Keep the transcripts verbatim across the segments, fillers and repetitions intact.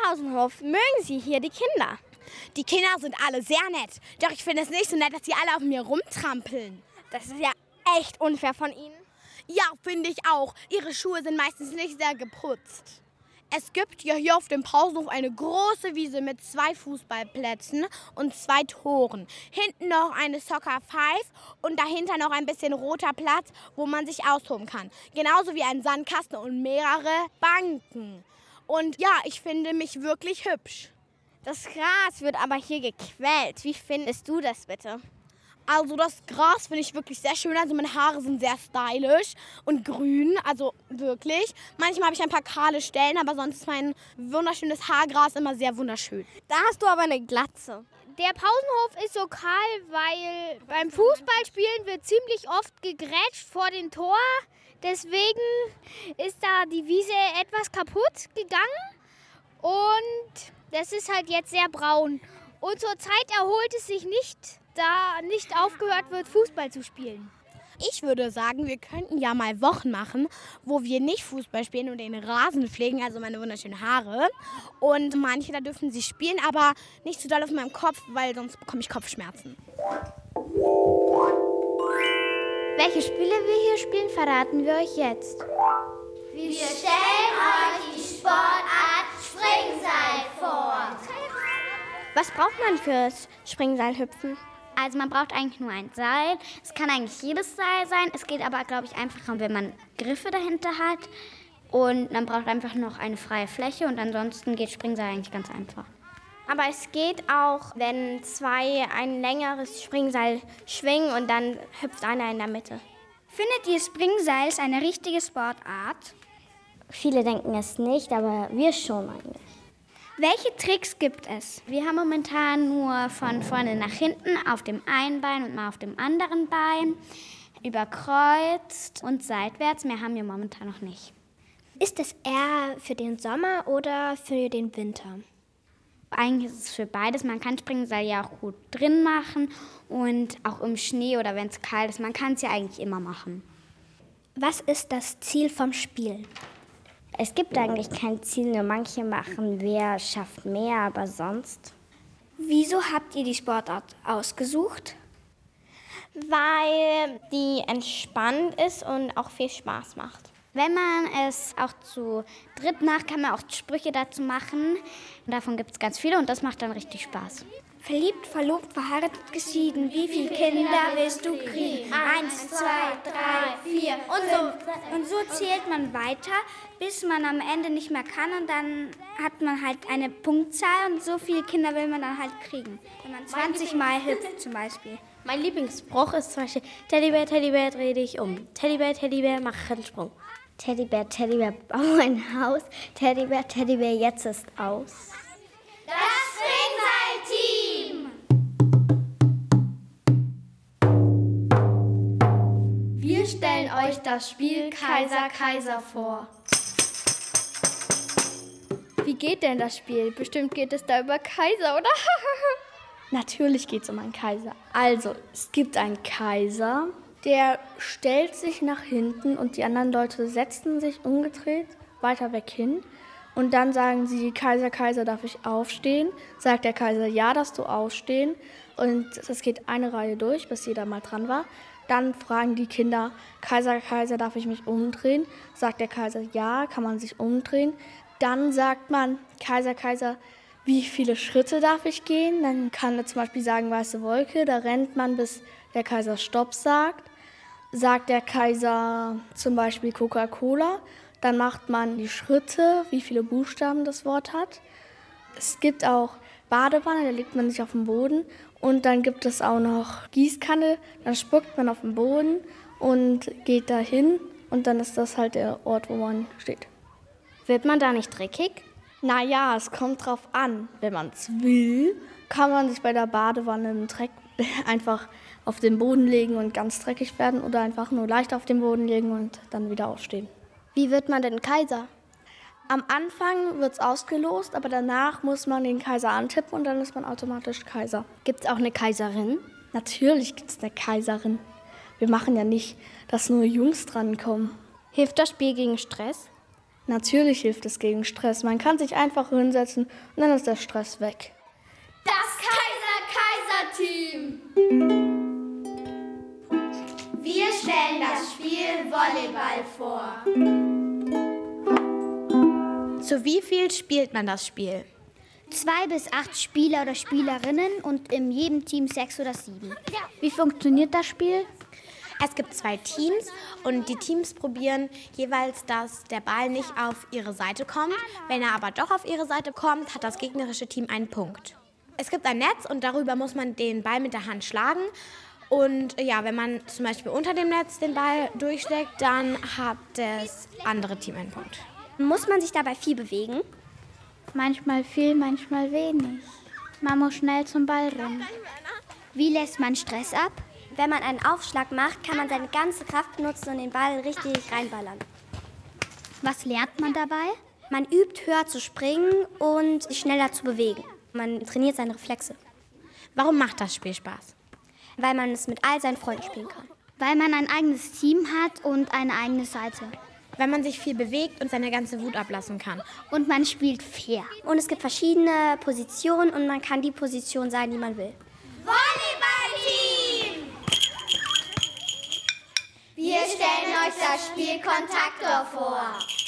Pausenhof mögen Sie hier die Kinder? Die Kinder sind alle sehr nett. Doch ich finde es nicht so nett, dass sie alle auf mir rumtrampeln. Das ist ja echt unfair von Ihnen. Ja, finde ich auch. Ihre Schuhe sind meistens nicht sehr geputzt. Es gibt ja hier auf dem Pausenhof eine große Wiese mit zwei Fußballplätzen und zwei Toren. Hinten noch eine Soccer Five und dahinter noch ein bisschen roter Platz, wo man sich austoben kann. Genauso wie ein Sandkasten und mehrere Banken. Und ja, ich finde mich wirklich hübsch. Das Gras wird aber hier gequält. Wie findest du das bitte? Also das Gras finde ich wirklich sehr schön. Also meine Haare sind sehr stylisch und grün, also wirklich. Manchmal habe ich ein paar kahle Stellen, aber sonst ist mein wunderschönes Haargras immer sehr wunderschön. Da hast du aber eine Glatze. Der Pausenhof ist so kahl, weil beim Fußballspielen wird ziemlich oft gegrätscht vor dem Tor. Deswegen ist da die Wiese etwas kaputt gegangen und das ist halt jetzt sehr braun. Und zurzeit erholt es sich nicht, da nicht aufgehört wird, Fußball zu spielen. Ich würde sagen, wir könnten ja mal Wochen machen, wo wir nicht Fußball spielen und den Rasen pflegen, also meine wunderschönen Haare. Und manche, da dürfen sie spielen, aber nicht zu doll auf meinem Kopf, weil sonst bekomme ich Kopfschmerzen. Welche Spiele wir hier spielen, verraten wir euch jetzt. Wir stellen euch die Sportart Springseil vor. Was braucht man fürs Springseilhüpfen? Also man braucht eigentlich nur ein Seil. Es kann eigentlich jedes Seil sein. Es geht aber, glaube ich, einfacher, wenn man Griffe dahinter hat. Und man braucht einfach noch eine freie Fläche und ansonsten geht Springseil eigentlich ganz einfach. Aber es geht auch, wenn zwei ein längeres Springseil schwingen und dann hüpft einer in der Mitte. Findet ihr Springseil ist eine richtige Sportart? Viele denken es nicht, aber wir schon eigentlich. Welche Tricks gibt es? Wir haben momentan nur von vorne nach hinten auf dem einen Bein und mal auf dem anderen Bein, überkreuzt und seitwärts. Mehr haben wir momentan noch nicht. Ist es eher für den Sommer oder für den Winter? Eigentlich ist es für beides. Man kann Springseil ja auch gut drin machen und auch im Schnee oder wenn es kalt ist. Man kann es ja eigentlich immer machen. Was ist das Ziel vom Spiel? Es gibt eigentlich kein Ziel, nur manche machen, wer schafft mehr, aber sonst. Wieso habt ihr die Sportart ausgesucht? Weil die entspannt ist und auch viel Spaß macht. Wenn man es auch zu dritt macht, kann man auch Sprüche dazu machen. Und davon gibt es ganz viele und das macht dann richtig Spaß. Verliebt, verlobt, verheiratet, geschieden. Wie viele Kinder willst du kriegen? Eins, zwei, drei, vier und so. Und so zählt man weiter, bis man am Ende nicht mehr kann. Und dann hat man halt eine Punktzahl und so viele Kinder will man dann halt kriegen. Wenn man zwanzig Mal hüpft zum Beispiel. Mein Lieblingsspruch ist zum Beispiel, Teddybär, Teddybär, dreh dich um. Teddybär, Teddybär, mach einen Sprung. Teddybär, Teddybär, bau ein Haus. Teddybär, Teddybär, jetzt ist aus. Das Springseil-Team! Wir stellen euch das Spiel Kaiser Kaiser vor. Wie geht denn das Spiel? Bestimmt geht es da über Kaiser, oder? Natürlich geht es um einen Kaiser. Also, es gibt einen Kaiser, der stellt sich nach hinten und die anderen Leute setzen sich umgedreht weiter weg hin. Und dann sagen sie, Kaiser, Kaiser, darf ich aufstehen? Sagt der Kaiser, ja, darfst du aufstehen. Und das geht eine Reihe durch, bis jeder mal dran war. Dann fragen die Kinder, Kaiser, Kaiser, darf ich mich umdrehen? Sagt der Kaiser, ja, kann man sich umdrehen. Dann sagt man, Kaiser, Kaiser, wie viele Schritte darf ich gehen? Dann kann er zum Beispiel sagen, weiße Wolke, da rennt man, bis der Kaiser Stopp sagt. Sagt der Kaiser zum Beispiel Coca-Cola, dann macht man die Schritte, wie viele Buchstaben das Wort hat. Es gibt auch Badewanne, da legt man sich auf den Boden. Und dann gibt es auch noch Gießkanne, dann spuckt man auf den Boden und geht dahin. Und dann ist das halt der Ort, wo man steht. Wird man da nicht dreckig? Naja, es kommt drauf an. Wenn man es will, kann man sich bei der Badewanne im Dreck einfach auf den Boden legen und ganz dreckig werden oder einfach nur leicht auf den Boden legen und dann wieder aufstehen. Wie wird man denn Kaiser? Am Anfang wird es ausgelost, aber danach muss man den Kaiser antippen und dann ist man automatisch Kaiser. Gibt es auch eine Kaiserin? Natürlich gibt es eine Kaiserin. Wir machen ja nicht, dass nur Jungs drankommen. Hilft das Spiel gegen Stress? Natürlich hilft es gegen Stress. Man kann sich einfach hinsetzen und dann ist der Stress weg. Das Kaiser-Kaiser-Team! Wir stellen das Spiel Volleyball vor. Zu wie viel spielt man das Spiel? Zwei bis acht Spieler oder Spielerinnen und in jedem Team sechs oder sieben. Wie funktioniert das Spiel? Es gibt zwei Teams und die Teams probieren jeweils, dass der Ball nicht auf ihre Seite kommt. Wenn er aber doch auf ihre Seite kommt, hat das gegnerische Team einen Punkt. Es gibt ein Netz und darüber muss man den Ball mit der Hand schlagen. Und ja, wenn man zum Beispiel unter dem Netz den Ball durchschlägt, dann hat das andere Team einen Punkt. Muss man sich dabei viel bewegen? Manchmal viel, manchmal wenig. Man muss schnell zum Ball rennen. Wie lässt man Stress ab? Wenn man einen Aufschlag macht, kann man seine ganze Kraft benutzen und den Ball richtig reinballern. Was lernt man dabei? Man übt, höher zu springen und sich schneller zu bewegen. Man trainiert seine Reflexe. Warum macht das Spiel Spaß? Weil man es mit all seinen Freunden spielen kann. Weil man ein eigenes Team hat und eine eigene Seite. Wenn man sich viel bewegt und seine ganze Wut ablassen kann. Und man spielt fair. Und es gibt verschiedene Positionen und man kann die Position sein, die man will. Volleyball-Team! Wir stellen euch das Spiel Kontaktor vor.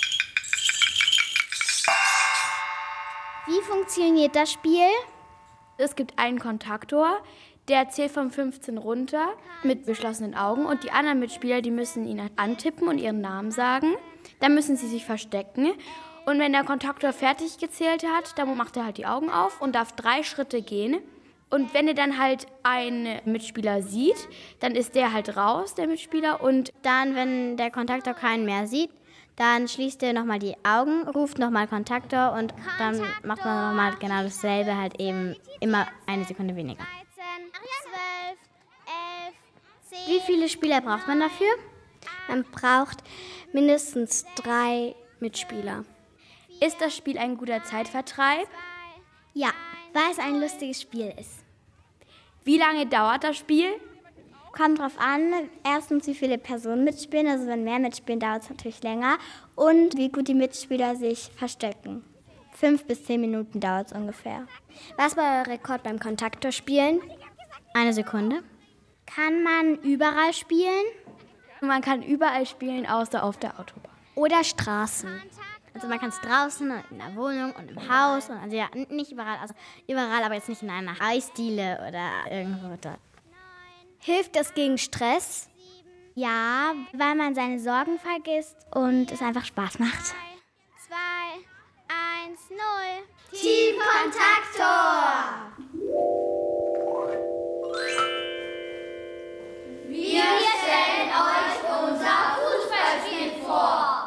Wie funktioniert das Spiel? Es gibt einen Kontaktor, der zählt von fünfzehn runter mit geschlossenen Augen und die anderen Mitspieler, die müssen ihn antippen und ihren Namen sagen. Dann müssen sie sich verstecken und wenn der Kontaktor fertig gezählt hat, dann macht er halt die Augen auf und darf drei Schritte gehen. Und wenn er dann halt einen Mitspieler sieht, dann ist der halt raus, der Mitspieler. Und dann, wenn der Kontaktor keinen mehr sieht, dann schließt er nochmal die Augen, ruft nochmal Kontaktor und dann macht man nochmal genau dasselbe, halt eben immer eine Sekunde weniger. zwölf, elf, zehn. Wie viele Spieler braucht man dafür? Man braucht mindestens drei Mitspieler. ist das Spiel ein guter Zeitvertreib? Ja, weil es ein lustiges Spiel ist. Wie lange dauert das Spiel? Kommt drauf an, erstens wie viele Personen mitspielen, also wenn mehr mitspielen, dauert es natürlich länger. Und wie gut die Mitspieler sich verstecken. Fünf bis zehn Minuten dauert es ungefähr. Was war euer Rekord beim Kontaktorspielen? Eine Sekunde. Kann man überall spielen? Man kann überall spielen, außer auf der Autobahn. Oder Straßen. Also man kann es draußen, in der Wohnung und im Haus. Und also ja, nicht überall, also überall, aber jetzt nicht in einer Eisdiele oder irgendwo dort. Hilft das gegen Stress? Ja, weil man seine Sorgen vergisst und es einfach Spaß macht. zwei, eins, null. Team Kontaktor! Wir stellen euch unser Fußballspiel vor.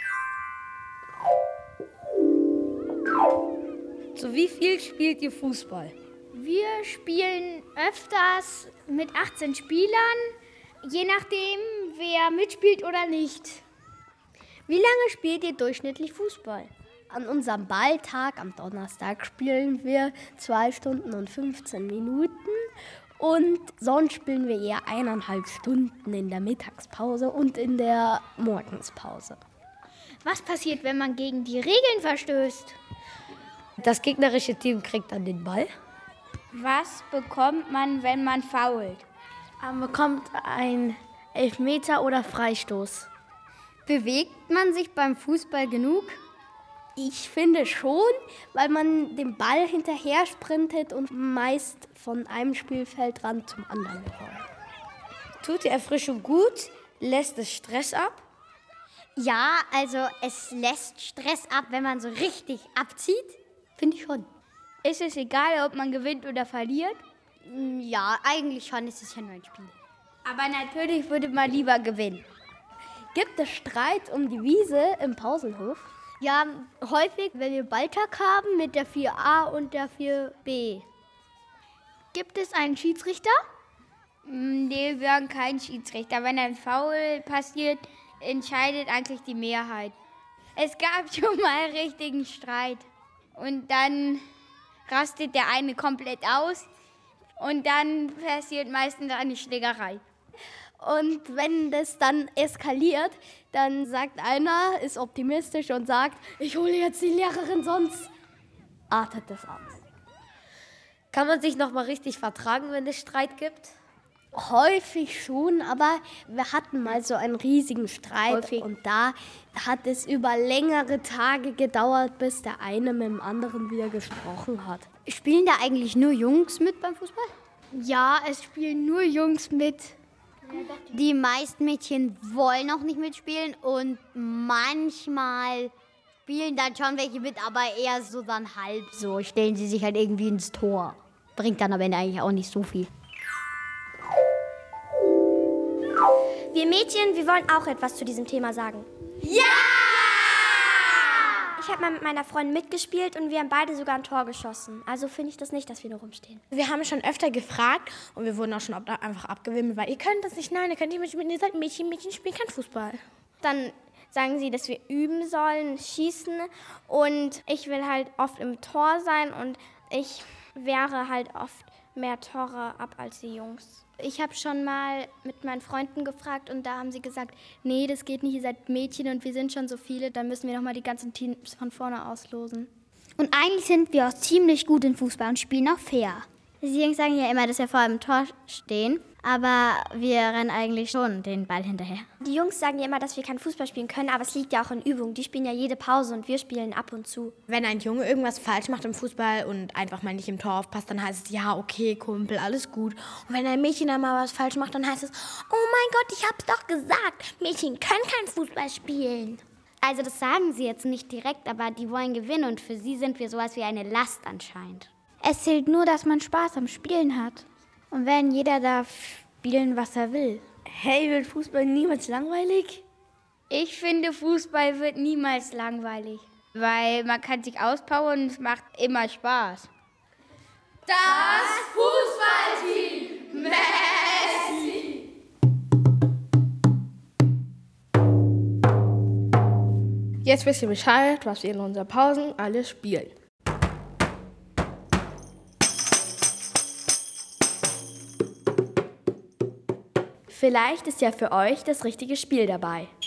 Zu wie viel spielt ihr Fußball? Wir spielen öfters mit achtzehn Spielern, je nachdem, wer mitspielt oder nicht. Wie lange spielt ihr durchschnittlich Fußball? An unserem Balltag am Donnerstag spielen wir zwei Stunden und fünfzehn Minuten und sonst spielen wir eher eineinhalb Stunden in der Mittagspause und in der Morgenspause. Was passiert, wenn man gegen die Regeln verstößt? Das gegnerische Team kriegt dann den Ball. Was bekommt man, wenn man foult? Man bekommt einen Elfmeter oder Freistoß. Bewegt man sich beim Fußball genug? Ich finde schon, weil man dem Ball hinterher sprintet und meist von einem Spielfeldrand zum anderen rollt. Tut die Erfrischung gut? Lässt es Stress ab? Ja, also es lässt Stress ab, wenn man so richtig abzieht. Finde ich schon. Ist es egal, ob man gewinnt oder verliert? Ja, eigentlich schon, es ist ja nur ein Spiel. Aber natürlich würde man lieber gewinnen. Gibt es Streit um die Wiese im Pausenhof? Ja, häufig, wenn wir Balltag haben mit der vier a und der vier b. Gibt es einen Schiedsrichter? Nee, wir haben keinen Schiedsrichter. Wenn ein Foul passiert, entscheidet eigentlich die Mehrheit. Es gab schon mal einen richtigen Streit. Und dann rastet der eine komplett aus und dann passiert meistens eine Schlägerei. Und wenn das dann eskaliert, dann sagt einer, ist optimistisch und sagt, ich hole jetzt die Lehrerin, sonst artet das aus. Kann man sich noch mal richtig vertragen, wenn es Streit gibt? Häufig schon, aber wir hatten mal so einen riesigen Streit Häufig. Und da hat es über längere Tage gedauert, bis der eine mit dem anderen wieder gesprochen hat. Spielen da eigentlich nur Jungs mit beim Fußball? Ja, es spielen nur Jungs mit. Die meisten Mädchen wollen auch nicht mitspielen und manchmal spielen dann schon welche mit, aber eher so dann halb so. Stellen sie sich halt irgendwie ins Tor. Bringt dann aber eigentlich auch nicht so viel. Wir Mädchen, wir wollen auch etwas zu diesem Thema sagen. Ja! Ich habe mal mit meiner Freundin mitgespielt und wir haben beide sogar ein Tor geschossen. Also finde ich das nicht, dass wir nur rumstehen. Wir haben schon öfter gefragt und wir wurden auch schon einfach abgewimmelt, weil ihr könnt das nicht, nein, ihr könnt nicht mitspielen, ihr seid Mädchen, Mädchen spielen kein Fußball. Dann sagen sie, dass wir üben sollen, schießen und ich will halt oft im Tor sein und ich wehre halt oft mehr Tore ab als die Jungs. Ich habe schon mal mit meinen Freunden gefragt und da haben sie gesagt, nee, das geht nicht, ihr seid Mädchen und wir sind schon so viele, dann müssen wir nochmal die ganzen Teams von vorne auslosen. Und eigentlich sind wir auch ziemlich gut in Fußball und spielen auch fair. Die Jungs sagen ja immer, dass wir vor dem Tor stehen, aber wir rennen eigentlich schon den Ball hinterher. Die Jungs sagen ja immer, dass wir kein Fußball spielen können, aber es liegt ja auch in Übung. Die spielen ja jede Pause und wir spielen ab und zu. Wenn ein Junge irgendwas falsch macht im Fußball und einfach mal nicht im Tor aufpasst, dann heißt es, ja, okay, Kumpel, alles gut. Und wenn ein Mädchen dann mal was falsch macht, dann heißt es, oh mein Gott, ich hab's doch gesagt, Mädchen können kein Fußball spielen. Also das sagen sie jetzt nicht direkt, aber die wollen gewinnen und für sie sind wir sowas wie eine Last anscheinend. Es zählt nur, dass man Spaß am Spielen hat. Und wenn jeder darf spielen, was er will. Hey, wird Fußball niemals langweilig? Ich finde, Fußball wird niemals langweilig. Weil man kann sich auspowern und es macht immer Spaß. Das Fußballteam Messi! Jetzt wisst ihr Bescheid, was wir in unseren Pausen alles spielen. Vielleicht ist ja für euch das richtige Spiel dabei.